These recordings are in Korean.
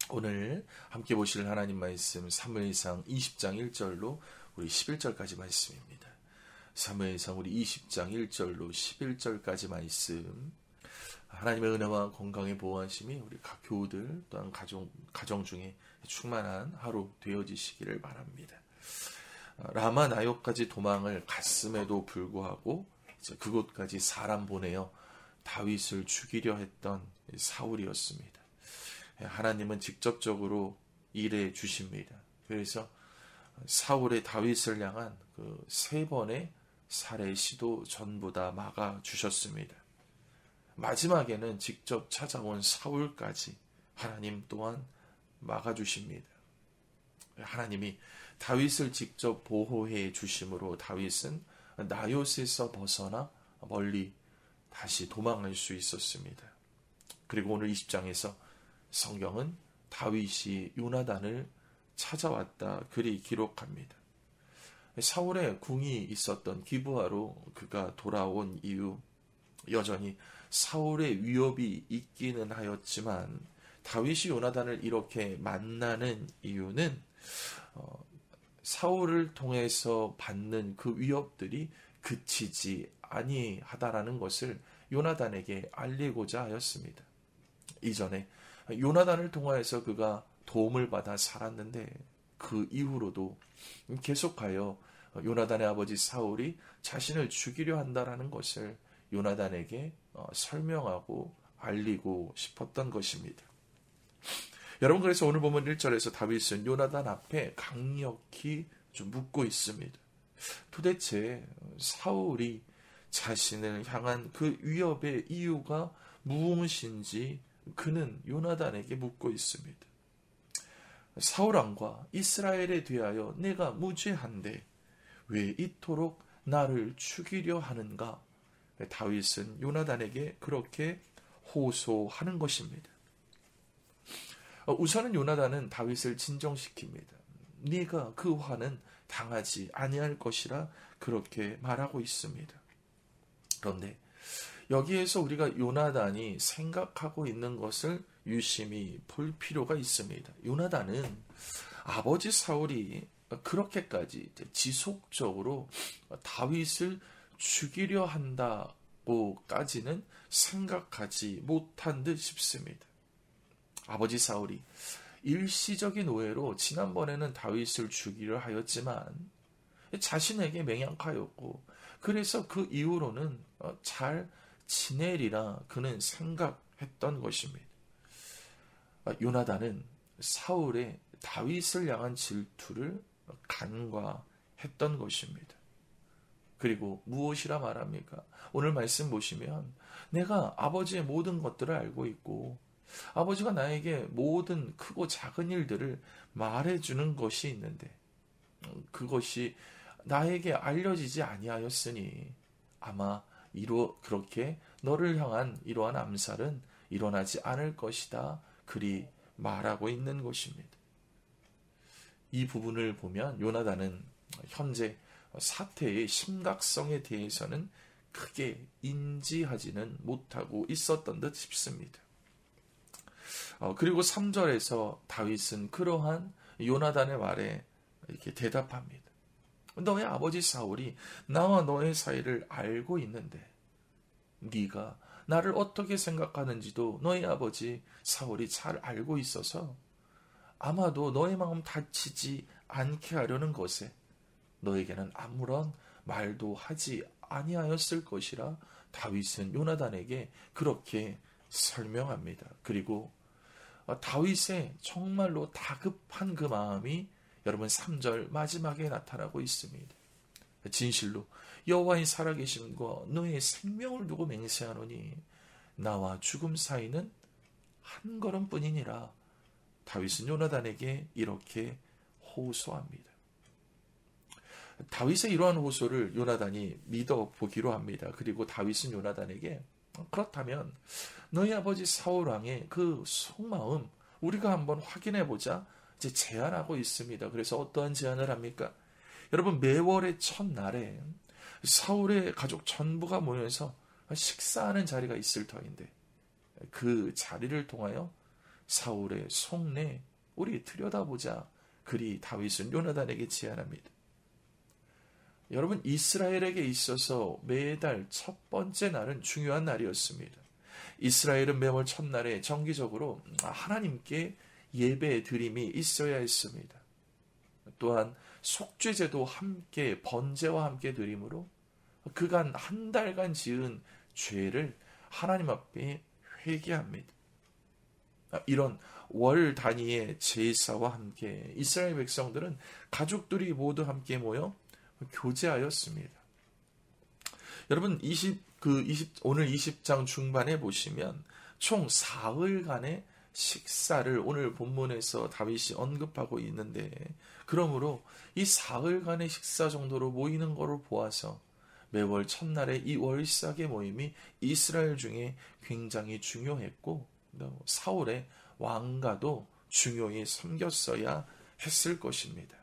오늘 함께 보실 하나님 말씀 사무엘상 20장 1절로 우리 11절까지 말씀입니다. 사무엘상 우리 20장 1절로 11절까지 말씀, 하나님의 은혜와 건강의 보호하심이 우리 각 교우들 또한 가정 중에 충만한 하루 되어지시기를 바랍니다. 라마 나요까지 도망을 갔음에도 불구하고 이제 그곳까지 사람 보내어 다윗을 죽이려 했던 사울이었습니다. 하나님은 직접적으로 일해 주십니다. 그래서 사울의 다윗을 향한 그 3번의 살해 시도 전부 다 막아 주셨습니다. 마지막에는 직접 찾아온 사울까지 하나님 또한 막아 주십니다. 하나님이 다윗을 직접 보호해 주심으로 다윗은 나요스에서 벗어나 멀리 다시 도망할 수 있었습니다. 그리고 오늘 20장에서 성경은 다윗이 요나단을 찾아왔다 그리 기록합니다. 사울의 궁이 있었던 기브아로 그가 돌아온 이유, 여전히 사울의 위협이 있기는 하였지만 다윗이 요나단을 이렇게 만나는 이유는 사울을 통해서 받는 그 위협들이 그치지 아니하다라는 것을 요나단에게 알리고자 하였습니다. 이전에 요나단을 통하여서 그가 도움을 받아 살았는데 그 이후로도 계속하여 요나단의 아버지 사울이 자신을 죽이려 한다라는 것을 요나단에게 설명하고 알리고 싶었던 것입니다. 여러분, 그래서 오늘 보면 1절에서 다윗은 요나단 앞에 강력히 좀 묻고 있습니다. 도대체 사울이 자신을 향한 그 위협의 이유가 무엇인지 그는 요나단에게 묻고 있습니다. 사울 왕과 이스라엘에 대하여 내가 무죄한데 왜 이토록 나를 죽이려 하는가? 다윗은 요나단에게 그렇게 호소하는 것입니다. 우선은 요나단은 다윗을 진정시킵니다. 네가 그 화는 당하지 아니할 것이라 그렇게 말하고 있습니다. 그런데 여기에서 우리가 요나단이 생각하고 있는 것을 유심히 볼 필요가 있습니다. 요나단은 아버지 사울이 그렇게까지 지속적으로 다윗을 죽이려 한다고까지는 생각하지 못한 듯 싶습니다. 아버지 사울이 일시적인 오해로 지난번에는 다윗을 죽이려 하였지만 자신에게 맹약하였고, 그래서 그 이후로는 잘 지내리라 그는 생각했던 것입니다. 요나단은 사울의 다윗을 향한 질투를 간과했던 것입니다. 그리고 무엇이라 말합니까? 오늘 말씀 보시면 내가 아버지의 모든 것들을 알고 있고 아버지가 나에게 모든 크고 작은 일들을 말해주는 것이 있는데 그것이 나에게 알려지지 아니하였으니 아마 그렇게 너를 향한 이러한 암살은 일어나지 않을 것이다 그리 말하고 있는 것입니다. 이 부분을 보면 요나단은 현재 사태의 심각성에 대해서는 크게 인지하지는 못하고 있었던 듯 싶습니다. 그리고 3절에서 다윗은 그러한 요나단의 말에 이렇게 대답합니다. 너의 아버지 사울이 나와 너의 사이를 알고 있는데 네가 나를 어떻게 생각하는지도 너의 아버지 사울이 잘 알고 있어서 아마도 너의 마음 다치지 않게 하려는 것에 너에게는 아무런 말도 하지 아니하였을 것이라 다윗은 요나단에게 그렇게 설명합니다. 그리고 다윗의 정말로 다급한 그 마음이 여러분 3절 마지막에 나타나고 있습니다. 진실로 여호와의 살아계심과 너의 생명을 두고 맹세하노니 나와 죽음 사이는 한 걸음뿐이니라. 다윗은 요나단에게 이렇게 호소합니다. 다윗의 이러한 호소를 요나단이 믿어보기로 합니다. 그리고 다윗은 요나단에게 그렇다면 너희 아버지 사울 왕의 그 속마음 우리가 한번 확인해보자 이제 제안하고 있습니다. 그래서 어떠한 제안을 합니까? 여러분, 매월의 첫날에 사울의 가족 전부가 모여서 식사하는 자리가 있을 터인데 그 자리를 통하여 사울의 속내 우리 들여다보자. 그리 다윗은 요나단에게 제안합니다. 여러분, 이스라엘에게 있어서 매달 첫 번째 날은 중요한 날이었습니다. 이스라엘은 매월 첫날에 정기적으로 하나님께 예배 드림이 있어야 했습니다. 또한 속죄제도 함께 번제와 함께 드림으로 그간 한 달간 지은 죄를 하나님 앞에 회개합니다. 이런 월 단위의 제사와 함께 이스라엘 백성들은 가족들이 모두 함께 모여 교제하였습니다. 여러분, 오늘 20장 중반에 보시면 총 사흘간의 식사를 오늘 본문에서 다윗이 언급하고 있는데, 그러므로 이 사흘간의 식사 정도로 모이는 것을 보아서 매월 첫날의 이 월삭의 모임이 이스라엘 중에 굉장히 중요했고, 사울의 왕가도 중요히 섬겼어야 했을 것입니다.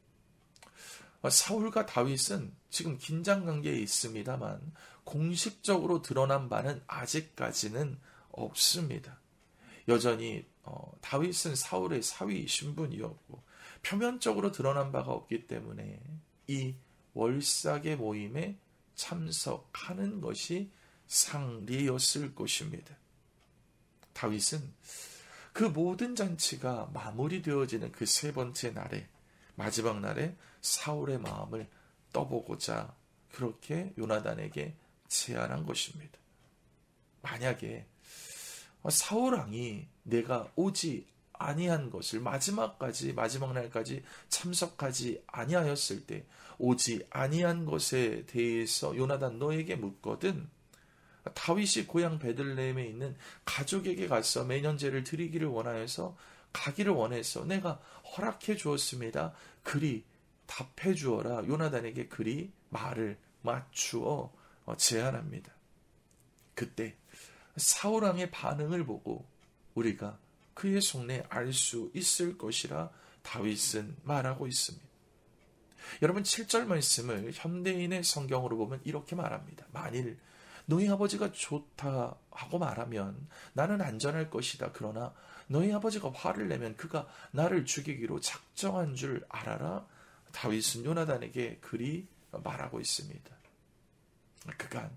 사울과 다윗은 지금 긴장관계에 있습니다만 공식적으로 드러난 바는 아직까지는 없습니다. 여전히 다윗은 사울의 사위 신분이었고 표면적으로 드러난 바가 없기 때문에 이 월삭의 모임에 참석하는 것이 상례였을 것입니다. 다윗은 그 모든 잔치가 마무리되어지는 그 세 번째 날에, 마지막 날에 사울의 마음을 떠보고자 그렇게 요나단에게 제안한 것입니다. 만약에 사울 왕이 내가 오지 아니한 것을 마지막 날까지 참석하지 아니하였을 때, 오지 아니한 것에 대해서 요나단 너에게 묻거든 다윗이 고향 베들레헴에 있는 가족에게 가서 매년제를 드리기를 원하여서 가기를 원해서 내가 허락해 주었습니다. 그리 답해 주어라. 요나단에게 그리 말을 맞추어 제안합니다. 그때 사울 왕의 반응을 보고 우리가 그의 속내 알 수 있을 것이라 다윗은 말하고 있습니다. 여러분, 7절 말씀을 현대인의 성경으로 보면 이렇게 말합니다. 만일 너희 아버지가 좋다 하고 말하면 나는 안전할 것이다. 그러나 너희 아버지가 화를 내면 그가 나를 죽이기로 작정한 줄 알아라. 다윗은 요나단에게 그리 말하고 있습니다. 그간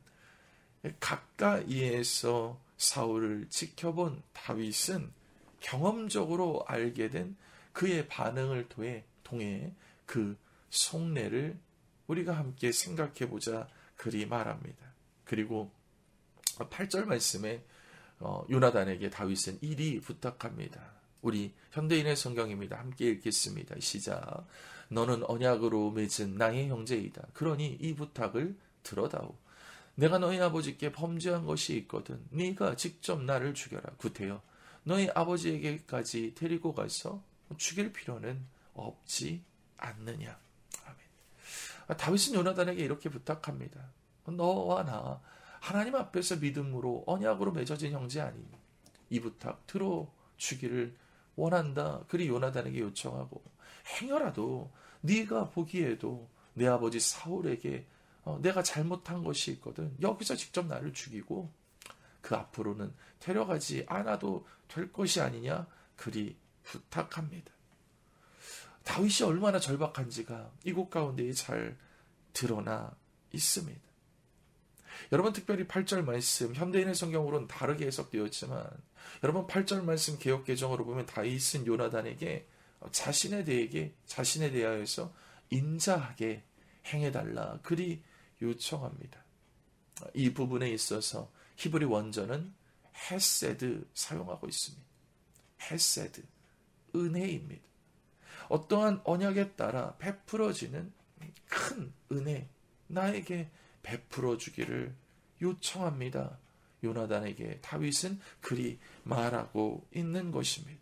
가까이에서 사울을 지켜본 다윗은 경험적으로 알게 된 그의 반응을 통해 그 속내를 우리가 함께 생각해 보자 그리 말합니다. 그리고 8절 말씀에 요나단에게 다윗은 이리 부탁합니다. 우리 현대인의 성경입니다. 함께 읽겠습니다. 시작. 너는 언약으로 맺은 나의 형제이다. 그러니 이 부탁을 들어다오. 내가 너희 아버지께 범죄한 것이 있거든 네가 직접 나를 죽여라. 구태여 너희 아버지에게까지 데리고 가서 죽일 필요는 없지 않느냐. 아멘. 다윗은 요나단에게 이렇게 부탁합니다. 너와 나 하나님 앞에서 믿음으로 언약으로 맺어진 형제 아니니 이 부탁 들어주기를 원한다. 그리 요나단에게 요청하고 행여라도 네가 보기에도 내 아버지 사울에게 내가 잘못한 것이 있거든 여기서 직접 나를 죽이고 그 앞으로는 데려가지 않아도 될 것이 아니냐. 그리 부탁합니다. 다윗이 얼마나 절박한지가 이곳 가운데에 잘 드러나 있습니다. 여러분, 특별히 8절 말씀 현대인의 성경으로는 다르게 해석되었지만 여러분 8절 말씀 개역개정으로 보면 다윗은 요나단에게 자신에 대하여서 인자하게 행해달라 그리 요청합니다. 이 부분에 있어서 히브리 원전은 헤세드 사용하고 있습니다. 헤세드, 은혜입니다. 어떠한 언약에 따라 베풀어지는 큰 은혜, 나에게 베풀어 주기를 요청합니다. 요나단에게 다윗은 그리 말하고 있는 것입니다.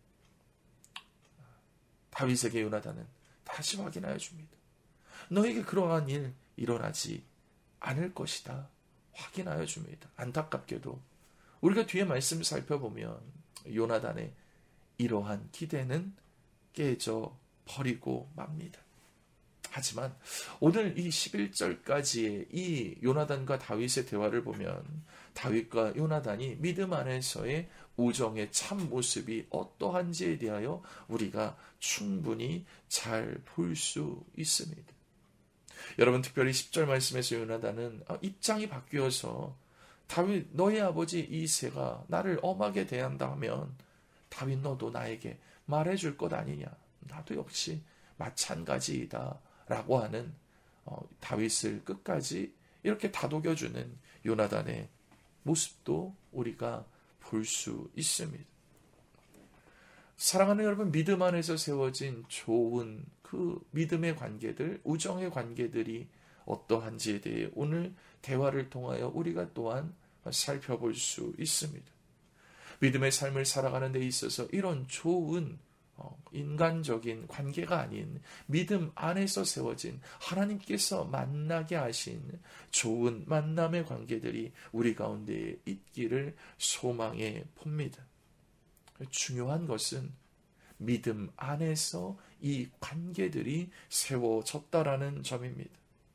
다윗에게 요나단은 다시 확인하여 줍니다. 너에게 그러한 일 일어나지 않을 것이다. 확인하여 줍니다. 안타깝게도 우리가 뒤에 말씀을 살펴보면 요나단의 이러한 기대는 깨져 버리고 맙니다. 하지만 오늘 이 11절까지의 이 요나단과 다윗의 대화를 보면 다윗과 요나단이 믿음 안에서의 우정의 참 모습이 어떠한지에 대하여 우리가 충분히 잘 볼 수 있습니다. 여러분, 특별히 10절 말씀에서 요나단은 입장이 바뀌어서 다윗, 너의 아버지 이새가 나를 엄하게 대한다 하면 다윗, 너도 나에게 말해줄 것 아니냐, 나도 역시 마찬가지이다 라고 하는 다윗을 끝까지 이렇게 다독여주는 요나단의 모습도 우리가 볼 수 있습니다. 사랑하는 여러분, 믿음 안에서 세워진 좋은 그 믿음의 관계들, 우정의 관계들이 어떠한지에 대해 오늘 대화를 통하여 우리가 또한 살펴볼 수 있습니다. 믿음의 삶을 살아가는 데 있어서 이런 좋은 인간적인 관계가 아닌 믿음 안에서 세워진 하나님께서 만나게 하신 좋은 만남의 관계들이 우리 가운데 있기를 소망해 봅니다. 중요한 것은 믿음 안에서 이 관계들이 세워졌다라는 점입니다.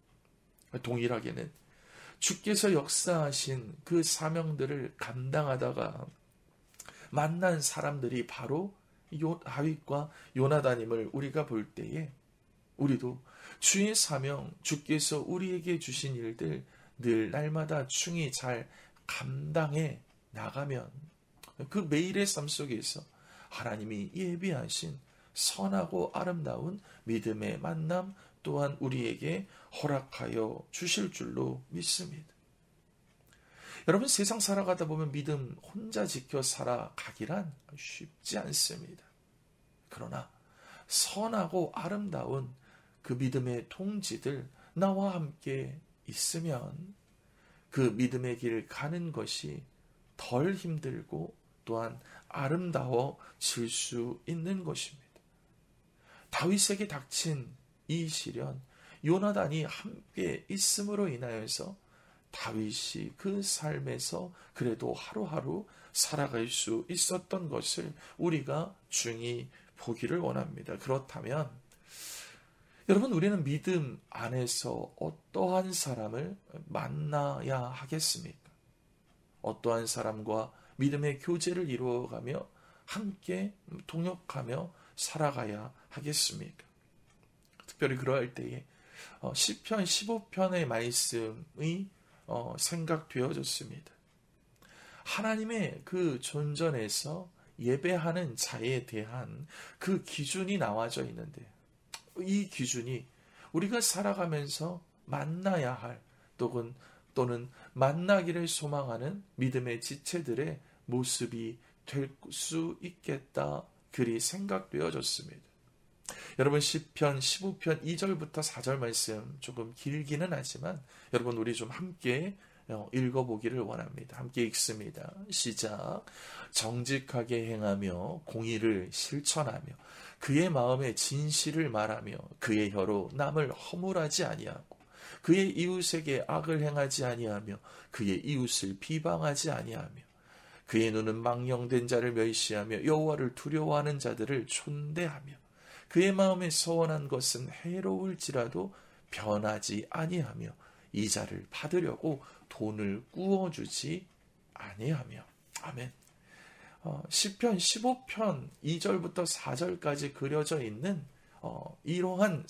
동일하게는 주께서 역사하신 그 사명들을 감당하다가 만난 사람들이 바로 다윗과 요나단임을 우리가 볼 때에 우리도 주의 사명, 주께서 우리에게 주신 일들 늘 날마다 충히 잘 감당해 나가면 그 매일의 삶 속에서 하나님이 예비하신 선하고 아름다운 믿음의 만남 또한 우리에게 허락하여 주실 줄로 믿습니다. 여러분, 세상 살아가다 보면 믿음 혼자 지켜 살아가기란 쉽지 않습니다. 그러나 선하고 아름다운 그 믿음의 통지들 나와 함께 있으면 그 믿음의 길 가는 것이 덜 힘들고 또한 아름다워질 수 있는 것입니다. 다윗에게 닥친 이 시련, 요나단이 함께 있음으로 인하여서 다윗이 그 삶에서 그래도 하루하루 살아갈 수 있었던 것을 우리가 중히 보기를 원합니다. 그렇다면 여러분, 우리는 믿음 안에서 어떠한 사람을 만나야 하겠습니까? 어떠한 사람과 믿음의 교제를 이루어가며 함께 동역하며 살아가야 하겠습니까? 특별히 그러할 때에 시편 15편의 말씀이 생각되어졌습니다. 하나님의 그 존전에서 예배하는 자에 대한 그 기준이 나와져 있는데, 이 기준이 우리가 살아가면서 만나야 할 또는 만나기를 소망하는 믿음의 지체들의 모습이 될 수 있겠다, 그리 생각되어졌습니다. 여러분, 시편 15편 2절부터 4절 말씀 조금 길기는 하지만 여러분, 우리 좀 함께 읽어보기를 원합니다. 함께 읽습니다. 시작. 정직하게 행하며 공의를 실천하며 그의 마음에 진실을 말하며 그의 혀로 남을 허물하지 아니하고 그의 이웃에게 악을 행하지 아니하며 그의 이웃을 비방하지 아니하며 그의 눈은 망령된 자를 멸시하며 여호와를 두려워하는 자들을 촌대하며 그의 마음에 서원한 것은 해로울지라도 변하지 아니하며 이자를 받으려고 돈을 꾸어주지 아니하며. 아멘. 시편 15편 2절부터 4절까지 그려져 있는 이러한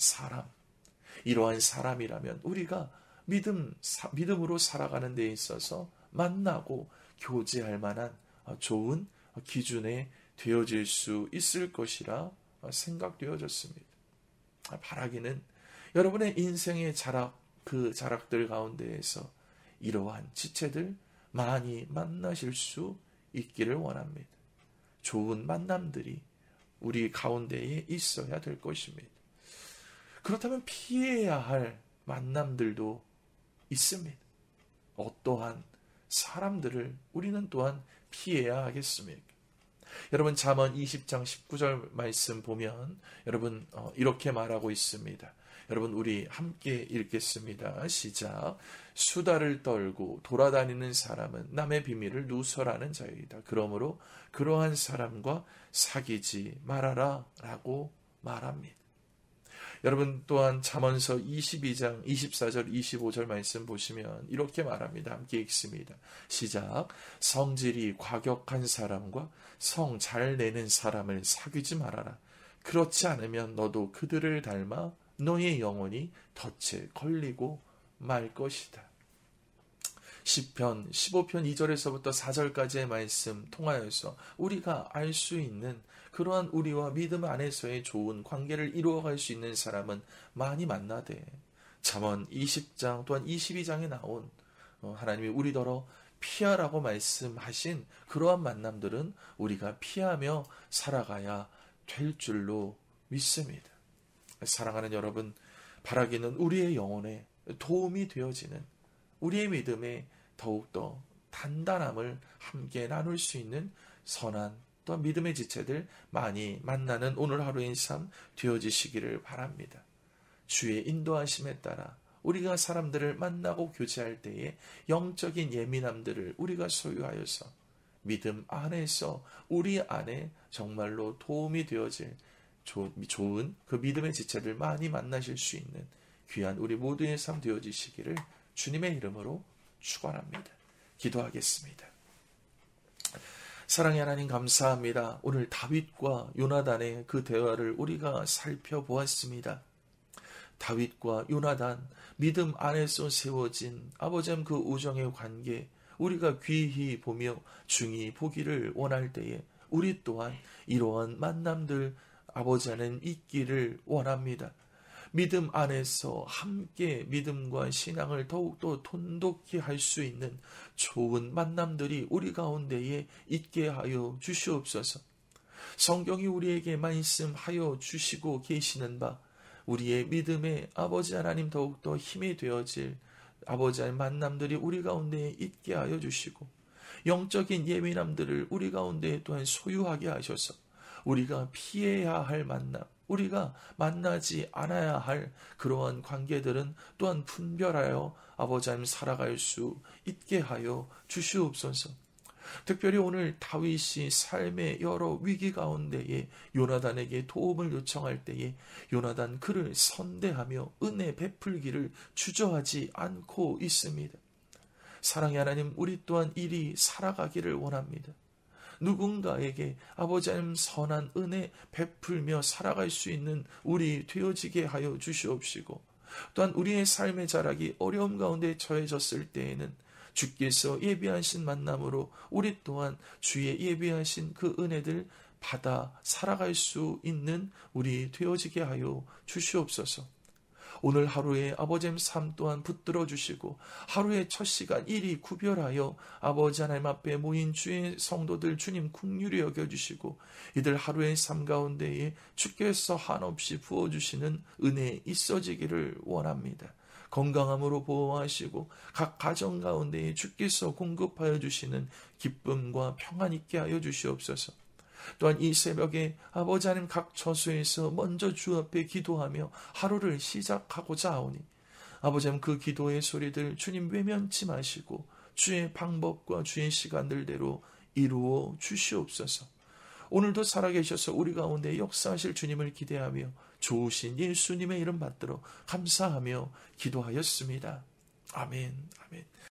사람이라면 우리가 믿음으로 살아가는 데 있어서 만나고 교제할 만한 좋은 기준에 되어질 수 있을 것이라 생각되어졌습니다. 바라기는 여러분의 인생의 그 자락들 가운데에서 이러한 지체들 많이 만나실 수 있기를 원합니다. 좋은 만남들이 우리 가운데에 있어야 될 것입니다. 그렇다면 피해야 할 만남들도 있습니다. 어떠한 사람들을 우리는 또한 피해야 하겠습니까? 여러분, 잠언 20장 19절 말씀 보면 여러분 이렇게 말하고 있습니다. 여러분, 우리 함께 읽겠습니다. 시작. 수다를 떨고 돌아다니는 사람은 남의 비밀을 누설하는 자이다. 그러므로 그러한 사람과 사귀지 말아라 라고 말합니다. 여러분 또한 잠언서 22장 24절 25절 말씀 보시면 이렇게 말합니다. 함께 읽습니다. 시작. 성질이 과격한 사람과 성 잘 내는 사람을 사귀지 말아라. 그렇지 않으면 너도 그들을 닮아 너의 영혼이 덫에 걸리고 말 것이다. 시편 15편 2절에서부터 4절까지의 말씀 통하여서 우리가 알 수 있는 그러한 우리와 믿음 안에서의 좋은 관계를 이루어갈 수 있는 사람은 많이 만나되, 잠언 20장 또한 22장에 나온 하나님이 우리더러 피하라고 말씀하신 그러한 만남들은 우리가 피하며 살아가야 될 줄로 믿습니다. 사랑하는 여러분, 바라기는 우리의 영혼에 도움이 되어지는, 우리의 믿음에 더욱더 단단함을 함께 나눌 수 있는 선한 또한 믿음의 지체들 많이 만나는 오늘 하루의 삶 되어지시기를 바랍니다. 주의 인도하심에 따라 우리가 사람들을 만나고 교제할 때에 영적인 예민함들을 우리가 소유하여서 믿음 안에서 우리 안에 정말로 도움이 되어질 좋은 그 믿음의 지체들 많이 만나실 수 있는 귀한 우리 모두의 삶 되어지시기를 주님의 이름으로 축원합니다. 기도하겠습니다. 사랑의 하나님 감사합니다. 오늘 다윗과 요나단의 그 대화를 우리가 살펴보았습니다. 다윗과 요나단, 믿음 안에서 세워진 아버지의 그 우정의 관계, 우리가 귀히 보며 중히 보기를 원할 때에 우리 또한 이러한 만남들 아버지 안에 있기를 원합니다. 믿음 안에서 함께 믿음과 신앙을 더욱더 돈독히 할 수 있는 좋은 만남들이 우리 가운데에 있게 하여 주시옵소서. 성경이 우리에게 말씀하여 주시고 계시는 바 우리의 믿음에 아버지 하나님 더욱더 힘이 되어질 아버지의 만남들이 우리 가운데에 있게 하여 주시고, 영적인 예민함들을 우리 가운데에 또한 소유하게 하셔서 우리가 피해야 할 만남, 우리가 만나지 않아야 할 그러한 관계들은 또한 분별하여 아버지 하나님 살아갈 수 있게 하여 주시옵소서. 특별히 오늘 다윗이 삶의 여러 위기 가운데에 요나단에게 도움을 요청할 때에 요나단 그를 선대하며 은혜 베풀기를 주저하지 않고 있습니다. 사랑의 하나님, 우리 또한 이리 살아가기를 원합니다. 누군가에게 아버지 하나님 선한 은혜 베풀며 살아갈 수 있는 우리 되어지게 하여 주시옵시고, 또한 우리의 삶의 자락이 어려움 가운데 처해졌을 때에는 주께서 예비하신 만남으로 우리 또한 주의 예비하신 그 은혜들 받아 살아갈 수 있는 우리 되어지게 하여 주시옵소서. 오늘 하루에 아버지의 삶 또한 붙들어 주시고, 하루의 첫 시간 일이 구별하여 아버지 하나님 앞에 모인 주의 성도들 주님 긍휼히 여겨주시고, 이들 하루의 삶 가운데에 주께서 한없이 부어주시는 은혜 있어지기를 원합니다. 건강함으로 보호하시고 각 가정 가운데에 주께서 공급하여 주시는 기쁨과 평안 있게 하여 주시옵소서. 또한 이 새벽에 아버지 하나님 각 처소에서 먼저 주 앞에 기도하며 하루를 시작하고자 하오니 아버지 하나님 그 기도의 소리들 주님 외면치 마시고 주의 방법과 주의 시간들대로 이루어 주시옵소서. 오늘도 살아계셔서 우리 가운데 역사하실 주님을 기대하며 좋으신 예수님의 이름 받들어 감사하며 기도하였습니다. 아멘. 아멘.